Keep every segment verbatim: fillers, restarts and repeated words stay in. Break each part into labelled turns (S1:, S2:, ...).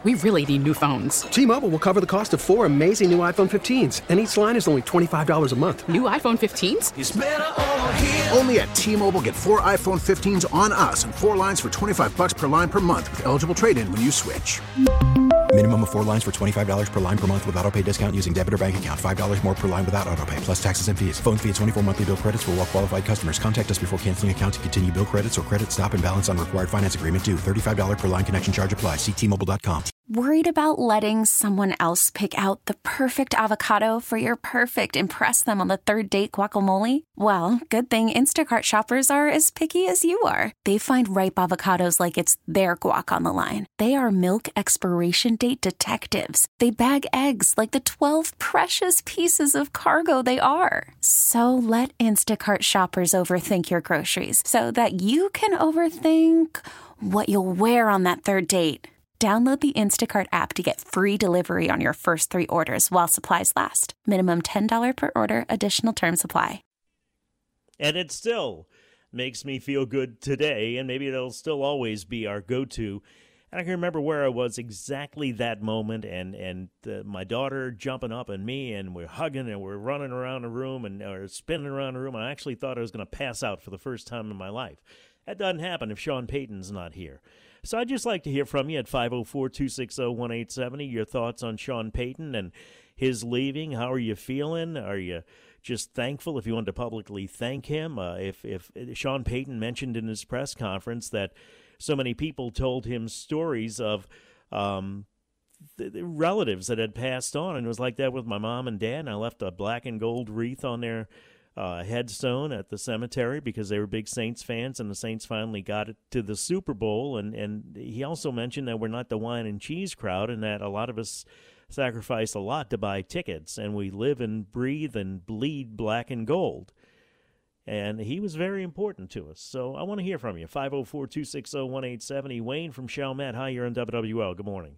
S1: We really need new phones.
S2: T-Mobile will cover the cost of four amazing new iPhone fifteens, and each line is only twenty-five dollars a month.
S1: New iPhone fifteens?
S3: It's better over here.
S4: Only at T-Mobile, get four iPhone fifteens on us and four lines for twenty-five dollars per line per month with eligible trade-in when you switch.
S5: Minimum of four lines for twenty-five dollars per line per month with autopay discount using debit or bank account. five dollars more per line without autopay, plus taxes and fees. Phone fee at twenty-four monthly bill credits for well-qualified customers. Contact us before canceling account to continue bill credits or credit stop and balance on required finance agreement due. thirty-five dollars per line connection charge applies. See T Mobile dot com.
S6: Worried about letting someone else pick out the perfect avocado for your perfect impress them on the third date guacamole? Well, good thing Instacart shoppers are as picky as you are. They find ripe avocados like it's their guac on the line. They are milk expiration date detectives. They bag eggs like the twelve precious pieces of cargo they are. So let Instacart shoppers overthink your groceries so that you can overthink what you'll wear on that third date. Download the Instacart app to get free delivery on your first three orders while supplies last. Minimum ten dollars per order. Additional terms apply.
S7: And it still makes me feel good today, and maybe it'll still always be our go-to. And I can remember where I was exactly that moment, and, and uh, my daughter jumping up on me, and we're hugging, and we're running around the room, and or spinning around the room. I actually thought I was going to pass out for the first time in my life. That doesn't happen if Sean Payton's not here. So I'd just like to hear from you at five oh four, two six oh, one eight seven oh, your thoughts on Sean Payton and his leaving. How are you feeling? Are you just thankful, if you want to publicly thank him? Uh, if, if Sean Payton mentioned in his press conference that so many people told him stories of um, the, the relatives that had passed on, and it was like that with my mom and dad, and I left a black and gold wreath on their Uh, headstone at the cemetery because they were big Saints fans, and the Saints finally got it to the Super Bowl. And, and he also mentioned that we're not the wine and cheese crowd, and that a lot of us sacrifice a lot to buy tickets, and we live and breathe and bleed black and gold. And he was very important to us. So I want to hear from you. five oh four, two six oh, one eight seven oh. Wayne from Chalmette. Hi, you're on W W L. Good morning.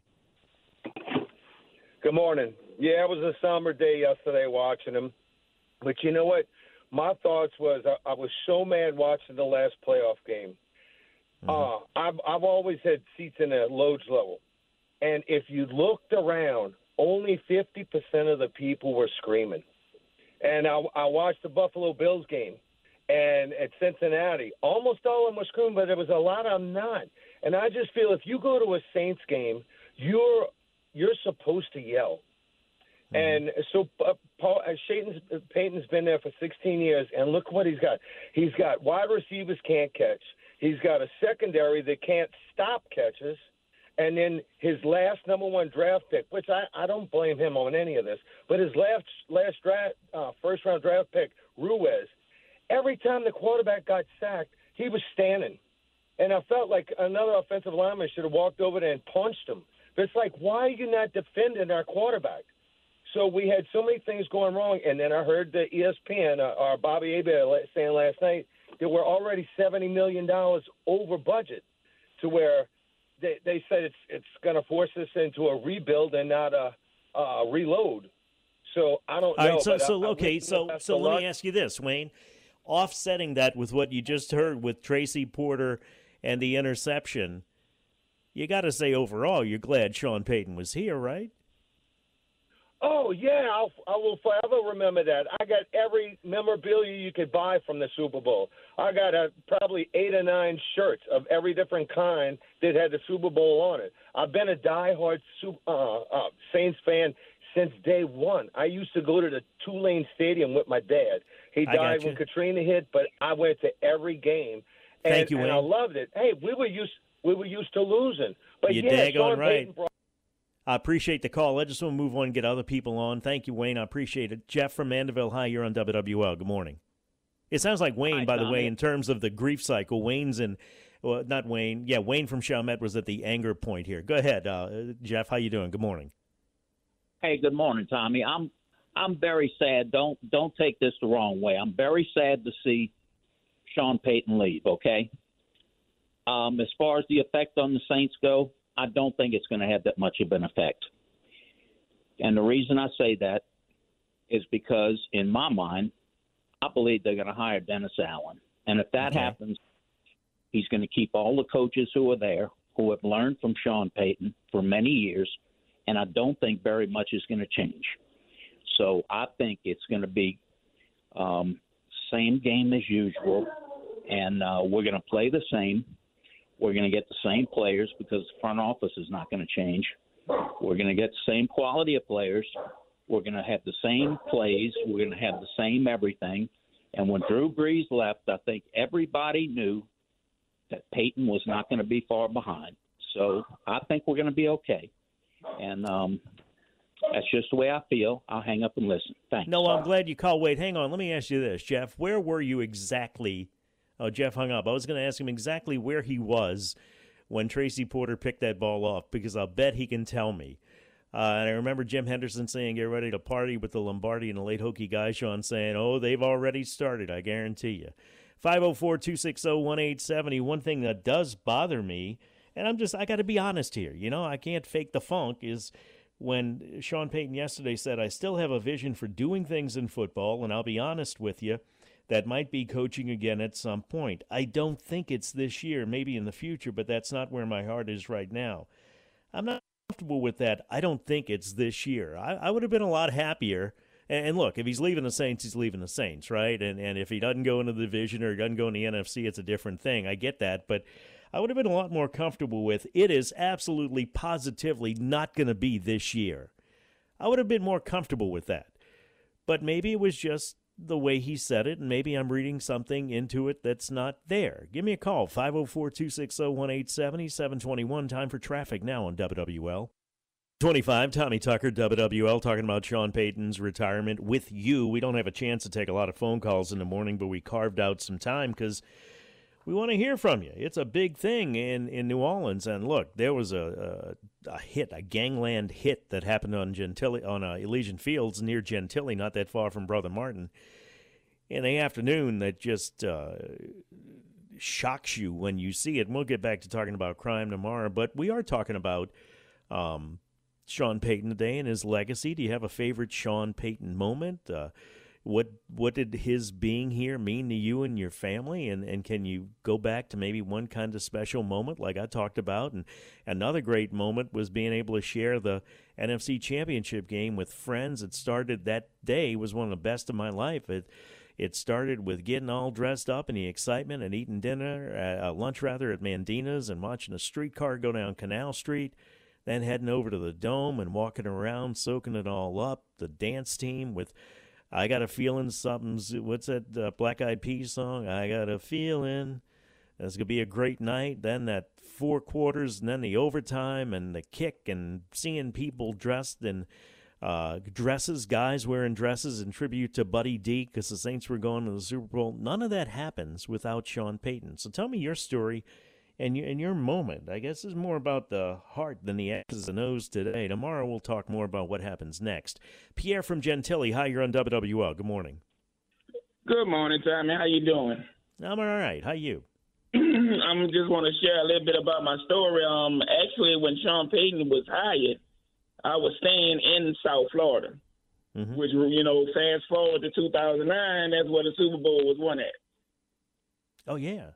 S8: Good morning. Yeah, it was a somber day yesterday watching him. But you know what? My thoughts was I, I was so mad watching the last playoff game. Mm-hmm. Uh, I've I've always had seats in the Loge level, and if you looked around, only fifty percent of the people were screaming. And I, I watched the Buffalo Bills game, and at Cincinnati, almost all of them were screaming, but there was a lot of them not. And I just feel if you go to a Saints game, you're you're supposed to yell. And so uh, Paul, uh, Payton's, uh, Payton's been there for sixteen years, and look what he's got. He's got wide receivers can't catch. He's got a secondary that can't stop catches. And then his last number one draft pick, which I, I don't blame him on any of this, but his last last draft, uh, first-round draft pick, Ruiz, every time the quarterback got sacked, he was standing. And I felt like another offensive lineman should have walked over there and punched him. But it's like, why are you not defending our quarterback? So we had so many things going wrong, and then I heard the E S P N, uh, or Bobby Hebert saying last night that we're already seventy million dollars over budget, to where they, they said it's it's going to force us into a rebuild and not a, a reload. So I don't
S7: All
S8: know.
S7: right, so, so
S8: I,
S7: okay, so so let me ask you this, Wayne. Offsetting that with what you just heard with Tracy Porter and the interception, you got to say overall you're glad Sean Payton was here, right?
S8: Oh, yeah, I'll, I will forever remember that. I got every memorabilia you could buy from the Super Bowl. I got a, probably eight or nine shirts of every different kind that had the Super Bowl on it. I've been a diehard uh, uh, Saints fan since day one. I used to go to the Tulane Stadium with my dad. He died when Katrina hit, but I went to every game. And,
S7: Thank you,
S8: and
S7: Wayne.
S8: I loved it. Hey, we were used we were used to losing. But
S7: You're
S8: yeah,
S7: daggone
S8: Sean
S7: right.
S8: Payton brought
S7: I appreciate the call. I just want to move on and get other people on. Thank you, Wayne. I appreciate it. Jeff from Mandeville. Hi, you're on W W L. Good morning. It sounds like Wayne,
S9: Hi,
S7: by
S9: Tommy.
S7: the way, in terms of the grief cycle. Wayne's in, well, not Wayne. Yeah, Wayne from Chalmette was at the anger point here. Go ahead, uh, Jeff. How you doing? Good morning.
S9: Hey, good morning, Tommy. I'm I'm very sad. Don't don't take this the wrong way. I'm very sad to see Sean Payton leave. Okay. Um, as far as the effect on the Saints go, I don't think it's going to have that much of an effect. And the reason I say that is because, in my mind, I believe they're going to hire Dennis Allen. And if that
S7: Okay.
S9: happens, he's going to keep all the coaches who are there, who have learned from Sean Payton for many years, and I don't think very much is going to change. So I think it's going to be um, same game as usual, and uh, we're going to play the same. We're going to get the same players because the front office is not going to change. We're going to get the same quality of players. We're going to have the same plays. We're going to have the same everything. And when Drew Brees left, I think everybody knew that Peyton was not going to be far behind. So I think we're going to be okay. And um, that's just the way I feel. I'll hang up and listen. Thanks.
S7: No, I'm glad you called. Wait, hang on. Let me ask you this, Jeff. Where were you exactly? Oh, Jeff hung up. I was going to ask him exactly where he was when Tracy Porter picked that ball off, because I'll bet he can tell me. Uh, and I remember Jim Henderson saying, get ready to party with the Lombardi, and the late Hokie Guy Sean saying, oh, they've already started, I guarantee you. five oh four, two six oh, one eight seven oh. One thing that does bother me, and I'm just, I got to be honest here, you know, I can't fake the funk, is when Sean Payton yesterday said, I still have a vision for doing things in football, and I'll be honest with you, that might be coaching again at some point. I don't think it's this year, maybe in the future, but that's not where my heart is right now. I'm not comfortable with that. I don't think it's this year. I, I would have been a lot happier. And, and look, if he's leaving the Saints, he's leaving the Saints, right? And and if he doesn't go into the division or he doesn't go in the N F C, it's a different thing. I get that. But I would have been a lot more comfortable with it is absolutely, positively not going to be this year. I would have been more comfortable with that. But maybe it was just the way he said it, and maybe I'm reading something into it that's not there. Give me a call, five oh four, two six oh, one eight seven oh, seven twenty-one. Time for traffic now on W W L. twenty-five, Tommy Tucker, W W L, talking about Sean Payton's retirement with you. We don't have a chance to take a lot of phone calls in the morning, but we carved out some time because we want to hear from you. It's a big thing in, in New Orleans. And look, there was a, a, a hit, a gangland hit that happened on Gentilly, on uh, Elysian Fields near Gentilly, not that far from Brother Martin, in the afternoon that just uh, shocks you when you see it. And we'll get back to talking about crime tomorrow, but we are talking about um, Sean Payton today and his legacy. Do you have a favorite Sean Payton moment? Uh, What what did his being here mean to you and your family? And, and can you go back to maybe one kind of special moment like I talked about? And another great moment was being able to share the N F C Championship game with friends. It started that day, was one of the best of my life. It it started with getting all dressed up and the excitement and eating dinner, uh, lunch rather, at Mandina's and watching a streetcar go down Canal Street, then heading over to the Dome and walking around, soaking it all up. The dance team with I got a feeling something's, what's that uh, Black Eyed Peas song? I got a feeling it's going to be a great night. Then that four quarters, and then the overtime and the kick, and seeing people dressed in uh, dresses, guys wearing dresses in tribute to Buddy D because the Saints were going to the Super Bowl. None of that happens without Sean Payton. So tell me your story and your, and your moment. I guess is more about the heart than the X's and O's today. Tomorrow we'll talk more about what happens next. Pierre from Gentilly, hi, you're on W W L. Good morning.
S3: Good morning, Tommy. How you doing?
S7: I'm all right. How you?
S3: I just want to share a little bit about my story. Um, actually, when Sean Payton was hired, I was staying in South Florida, mm-hmm. which, you know, fast forward to two thousand nine, that's where the Super Bowl was won at.
S7: Oh, yeah.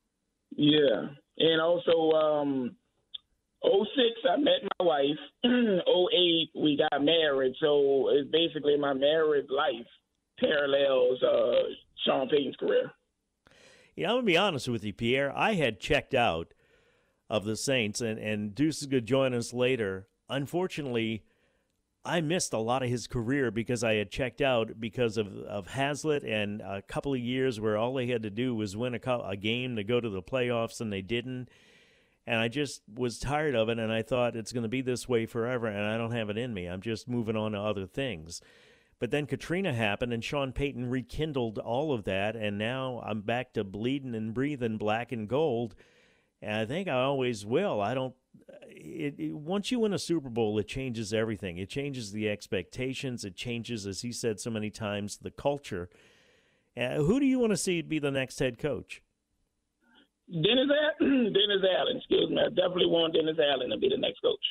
S3: Yeah. And also, um, oh six, I met my wife. oh eight, we got married. So it's basically my married life parallels uh, Sean Payton's career.
S7: Yeah, I'm going to be honest with you, Pierre. I had checked out of the Saints, and, and Deuce is going to join us later. Unfortunately, I missed a lot of his career because I had checked out because of, of Hazlitt and a couple of years where all they had to do was win a, a game to go to the playoffs, and they didn't. And I just was tired of it, and I thought it's going to be this way forever, and I don't have it in me. I'm just moving on to other things. But then Katrina happened, and Sean Payton rekindled all of that, and now I'm back to bleeding and breathing black and gold, and I think I always will. I don't It, it, once you win a Super Bowl, it changes everything. It changes the expectations. It changes, as he said so many times, the culture. Uh, who do you want to see be the next head coach?
S3: Dennis, Dennis Allen. Excuse me. I definitely want Dennis Allen to be the next coach.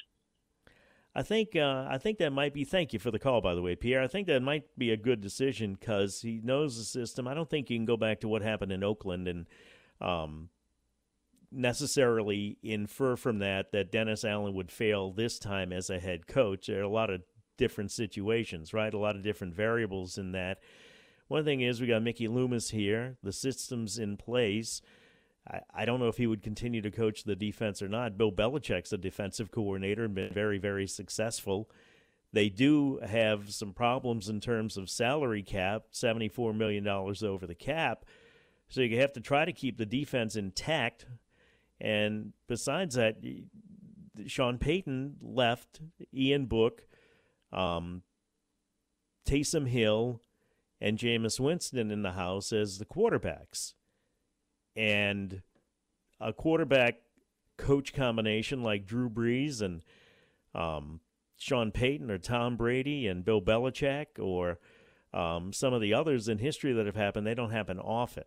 S7: I think uh, I think that might be. Thank you for the call, by the way, Pierre. I think that might be a good decision because he knows the system. I don't think you can go back to what happened in Oakland and. Um, necessarily infer from that that Dennis Allen would fail this time as a head coach. There are a lot of different situations, right? A lot of different variables in that. One thing is we got Mickey Loomis here. The system's in place. I, I don't know if he would continue to coach the defense or not. Bill Belichick's a defensive coordinator and been very, very successful. They do have some problems in terms of salary cap, seventy-four million dollars over the cap. So you have to try to keep the defense intact. And besides that, Sean Payton left Ian Book, um, Taysom Hill, and Jameis Winston in the house as the quarterbacks. And a quarterback-coach combination like Drew Brees and um, Sean Payton or Tom Brady and Bill Belichick or um, some of the others in history that have happened, they don't happen often.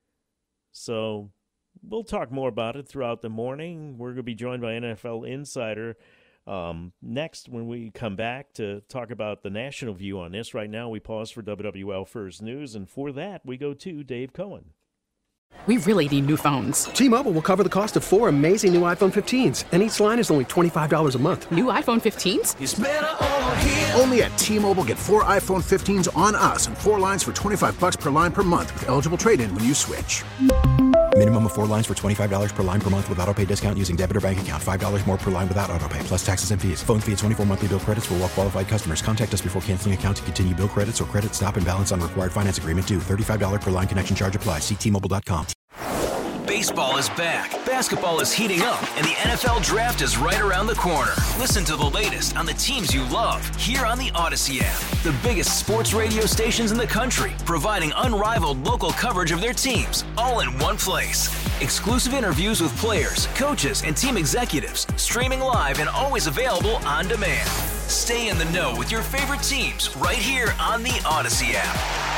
S7: So we'll talk more about it throughout the morning. We're going to be joined by N F L Insider um, next when we come back to talk about the national view on this. Right now we pause for W W L First News, and for that we go to Dave Cohen.
S1: We really need new phones.
S2: T-Mobile will cover the cost of four amazing new iPhone fifteens, and each line is only twenty-five dollars a month.
S1: New iPhone fifteens?
S4: It's better over here. Only at T-Mobile, get four iPhone fifteens on us and four lines for twenty-five bucks per line per month with eligible trade-in when you switch.
S5: Minimum of four lines for twenty-five dollars per line per month with autopay discount using debit or bank account. five dollars more per line without autopay, plus taxes and fees. Phone fee at twenty-four monthly bill credits for well-qualified customers. Contact us before canceling account to continue bill credits or credit stop and balance on required finance agreement due. thirty-five dollars per line connection charge applies. See T Mobile dot com.
S10: Baseball is back, basketball is heating up, and the N F L Draft is right around the corner. Listen to the latest on the teams you love here on the Odyssey app. The biggest sports radio stations in the country, providing unrivaled local coverage of their teams, all in one place. Exclusive interviews with players, coaches, and team executives, streaming live and always available on demand. Stay in the know with your favorite teams right here on the Odyssey app.